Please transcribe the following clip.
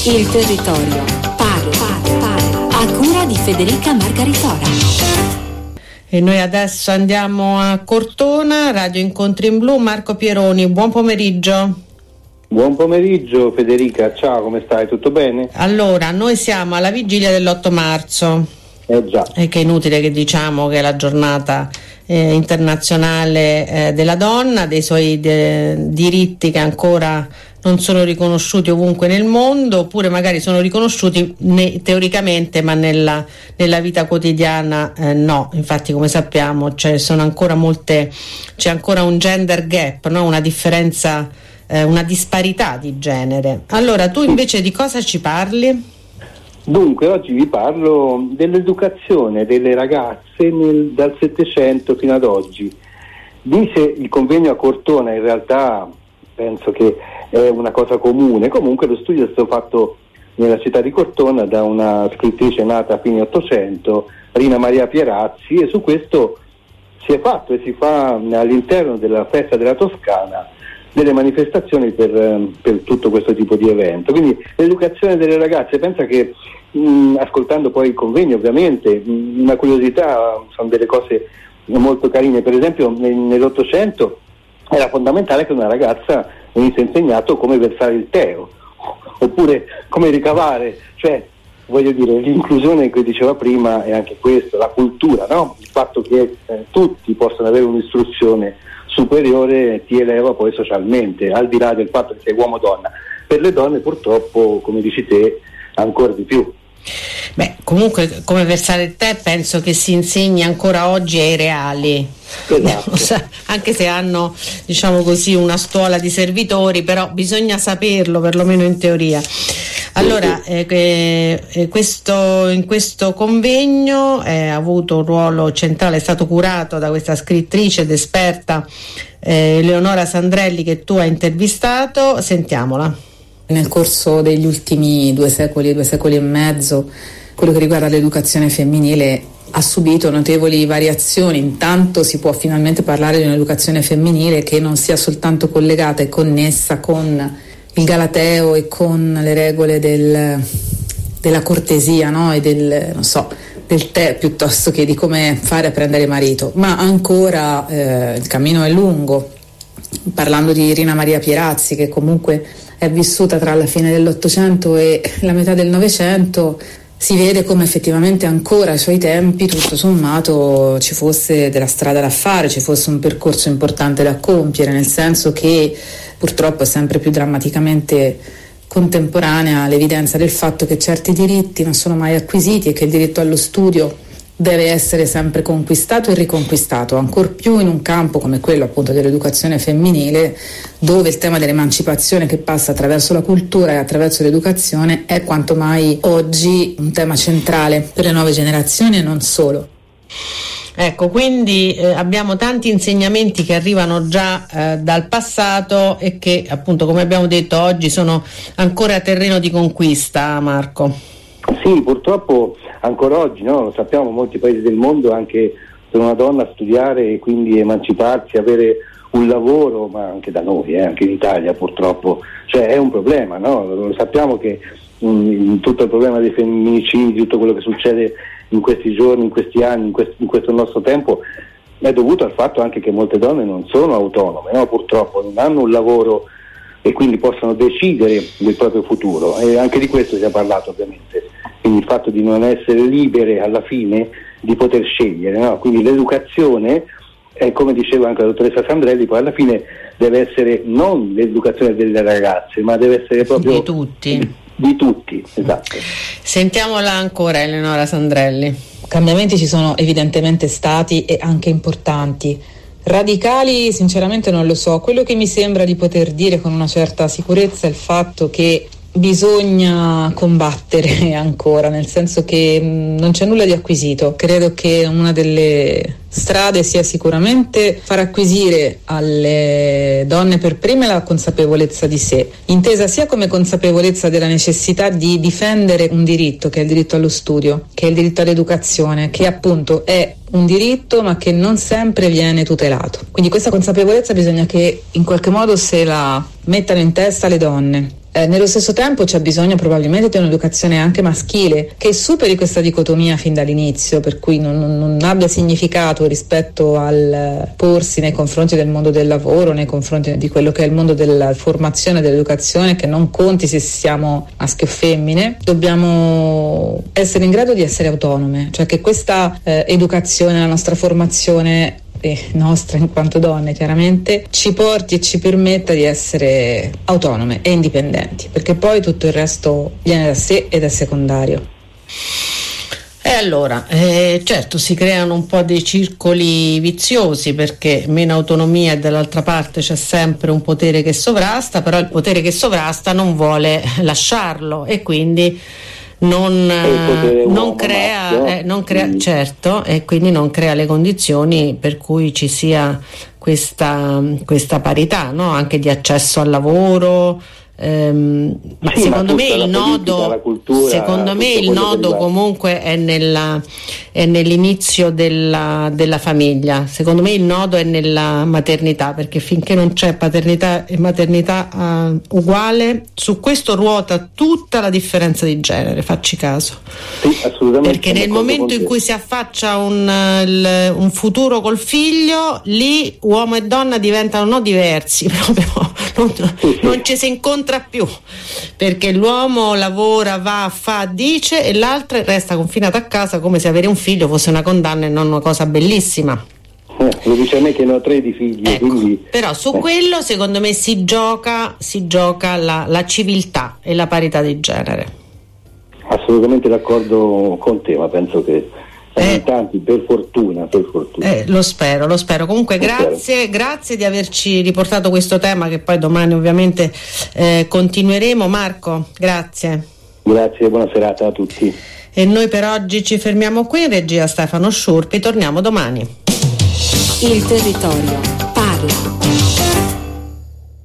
Il territorio parla. A cura di Federica Margaritora. E noi adesso andiamo a Cortona, Radio Incontri in Blu. Marco Pieroni, buon pomeriggio. Buon pomeriggio Federica, ciao, come stai? Tutto bene? Allora, noi siamo alla vigilia dell'8 marzo. Già. E che è inutile che diciamo che è la giornata internazionale della donna, dei suoi diritti che ancora non sono riconosciuti ovunque nel mondo, oppure magari sono riconosciuti teoricamente, ma nella vita quotidiana no. Infatti, come sappiamo, c'è ancora un gender gap, no? Una differenza, una disparità di genere. Allora, tu invece di cosa ci parli? Dunque, oggi vi parlo dell'educazione delle ragazze dal Settecento fino ad oggi. Dice il convegno a Cortona, in realtà penso che è una cosa comune. Comunque lo studio è stato fatto nella città di Cortona da una scrittrice nata a fine Ottocento, Rina Maria Pierazzi, e su questo si è fatto e si fa all'interno della festa della Toscana delle manifestazioni per tutto questo tipo di evento. Quindi l'educazione delle ragazze, pensa che ascoltando poi il convegno, ovviamente una curiosità, sono delle cose molto carine. Per esempio nell'Ottocento era fondamentale che una ragazza venisse insegnato come versare il tè oppure come ricavare, cioè voglio dire, l'inclusione che diceva prima è anche questo, la cultura, no? Il fatto che tutti possano avere un'istruzione superiore ti eleva poi socialmente, al di là del fatto che sei uomo o donna. Per le donne purtroppo, come dici te, ancora di più. Beh, comunque come versare il tè penso che si insegni ancora oggi ai reali. Esatto. Anche se hanno, diciamo così, una stuola di servitori, però bisogna saperlo perlomeno in teoria. Allora, in questo convegno ha avuto un ruolo centrale, è stato curato da questa scrittrice ed esperta Eleonora Sandrelli, che tu hai intervistato. Sentiamola. Nel corso degli ultimi 2 secoli e mezzo, quello che riguarda l'educazione femminile ha subito notevoli variazioni. Intanto si può finalmente parlare di un'educazione femminile che non sia soltanto collegata e connessa con il galateo e con le regole della cortesia, no? E del tè, piuttosto che di come fare a prendere marito, ma ancora il cammino è lungo. Parlando di Rina Maria Pierazzi, che comunque è vissuta tra la fine dell'Ottocento e la metà del Novecento, si vede come effettivamente ancora ai suoi tempi, tutto sommato, ci fosse della strada da fare, ci fosse un percorso importante da compiere, nel senso che purtroppo è sempre più drammaticamente contemporanea l'evidenza del fatto che certi diritti non sono mai acquisiti e che il diritto allo studio deve essere sempre conquistato e riconquistato, ancor più in un campo come quello appunto dell'educazione femminile, dove il tema dell'emancipazione che passa attraverso la cultura e attraverso l'educazione è quanto mai oggi un tema centrale per le nuove generazioni e non solo. Ecco, quindi abbiamo tanti insegnamenti che arrivano già dal passato e che appunto, come abbiamo detto, oggi sono ancora terreno di conquista, Marco. Sì, purtroppo ancora oggi, no? Lo sappiamo, molti paesi del mondo, anche per una donna studiare e quindi emanciparsi, avere un lavoro, ma anche da noi, anche in Italia purtroppo, cioè è un problema, no? Lo sappiamo che tutto il problema dei femminicidi, tutto quello che succede in questi giorni, in questi anni, in questo nostro tempo, è dovuto al fatto anche che molte donne non sono autonome, no? Purtroppo non hanno un lavoro e quindi possono decidere del proprio futuro, e anche di questo si è parlato ovviamente, quindi il fatto di non essere libere alla fine di poter scegliere, no? Quindi l'educazione, come diceva anche la dottoressa Sandrelli, poi alla fine deve essere non l'educazione delle ragazze, ma deve essere proprio di tutti, esatto. Sentiamola ancora, Eleonora Sandrelli. Cambiamenti ci sono evidentemente stati e anche importanti. Radicali sinceramente non lo so, quello che mi sembra di poter dire con una certa sicurezza è il fatto che bisogna combattere ancora, nel senso che non c'è nulla di acquisito. Credo che una delle strade sia sicuramente far acquisire alle donne per prime la consapevolezza di sé, intesa sia come consapevolezza della necessità di difendere un diritto, che è il diritto allo studio, che è il diritto all'educazione, che appunto è un diritto ma che non sempre viene tutelato. Quindi questa consapevolezza bisogna che in qualche modo se la mettano in testa le donne. Nello stesso tempo c'è bisogno probabilmente di un'educazione anche maschile che superi questa dicotomia fin dall'inizio, per cui non abbia significato rispetto al porsi nei confronti del mondo del lavoro, nei confronti di quello che è il mondo della formazione e dell'educazione, che non conti se siamo maschi o femmine. Dobbiamo essere in grado di essere autonome, cioè che questa educazione, la nostra formazione nostra in quanto donne chiaramente ci porti e ci permetta di essere autonome e indipendenti, perché poi tutto il resto viene da sé ed è secondario. E allora, certo, si creano un po' dei circoli viziosi, perché meno autonomia e dall'altra parte c'è sempre un potere che sovrasta, però il potere che sovrasta non vuole lasciarlo e quindi non crea certo, e quindi non crea le condizioni per cui ci sia questa parità, no? Anche di accesso al lavoro. Ma sì, secondo me il nodo comunque è nell'inizio della famiglia. Secondo me il nodo è nella maternità, perché finché non c'è paternità e maternità uguale, su questo ruota tutta la differenza di genere, facci caso. Sì, assolutamente. Perché nel momento in cui si affaccia un futuro col figlio, lì uomo e donna diventano diversi proprio, non ci si incontra più, perché l'uomo lavora, va, fa, dice, e l'altra resta confinata a casa come se avere un figlio fosse una condanna e non una cosa bellissima. Lo dice a me che ne ho 3 di figli, ecco, quindi però su quello secondo me si gioca la civiltà e la parità di genere. Assolutamente d'accordo con te, ma penso che tanti, per fortuna. Lo spero. Comunque grazie di averci riportato questo tema, che poi domani ovviamente continueremo. Marco, grazie. Grazie, buona serata a tutti. E noi per oggi ci fermiamo qui. In regia Stefano Sciurpi, torniamo domani. Il territorio parla.